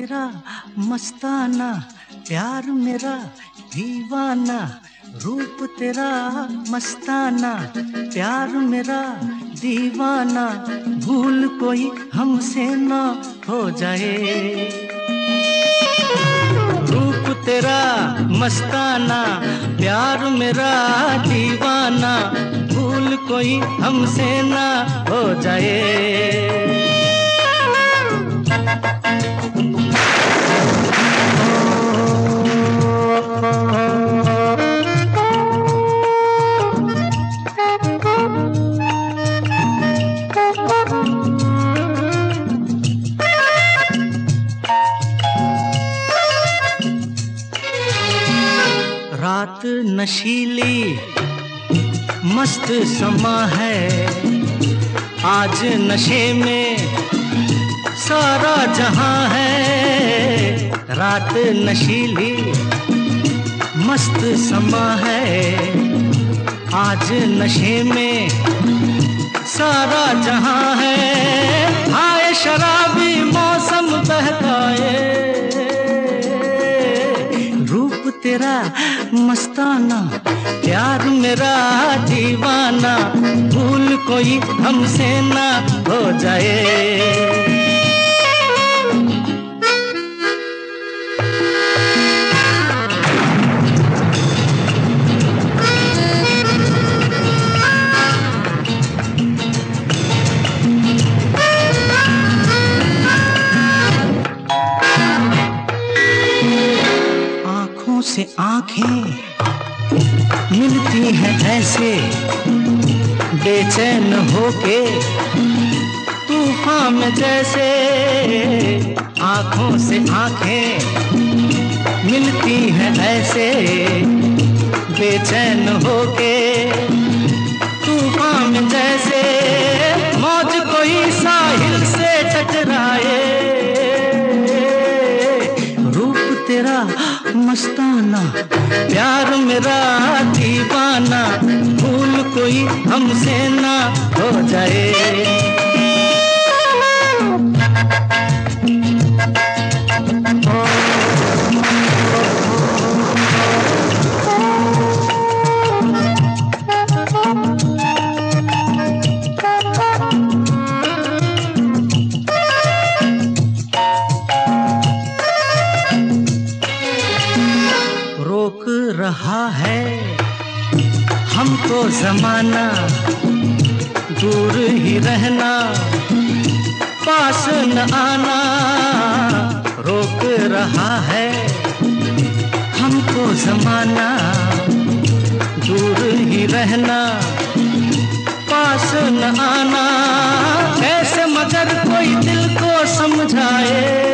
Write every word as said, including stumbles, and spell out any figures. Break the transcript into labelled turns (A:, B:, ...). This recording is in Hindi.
A: तेरा मस्ताना, प्यार मेरा दीवाना। रूप तेरा मस्ताना, प्यार मेरा दीवाना। भूल कोई हमसे ना हो जाए। रूप तेरा मस्ताना, प्यार मेरा दीवाना। भूल कोई हमसे ना हो जाए। रात नशीली मस्त समा है, आज नशे में सारा जहां है। रात नशीली मस्त समा है, आज नशे में सारा जहां है। आए शराबी मौसम बहकाए, रूप तेरा मस्ताना, प्यार मेरा दीवाना। भूल कोई हमसे ना हो जाए। आँखों से आँखें मिलती हैं ऐसे, बेचैन होके तूफान में जैसे। आँखों से आँखें मिलती हैं ऐसे, बेचैन होके तूफान में जैसे। मौज कोई साहिल से टकराए, रूप तेरा मस्ताना, प्यार मेरा दीवाना। भूल कोई हमसे ना हो जाए। रोक रहा है हमको ज़माना, दूर ही रहना, पास न आना। रोक रहा है हमको ज़माना, दूर ही रहना, पास न आना। कैसे मगर कोई दिल को समझाए,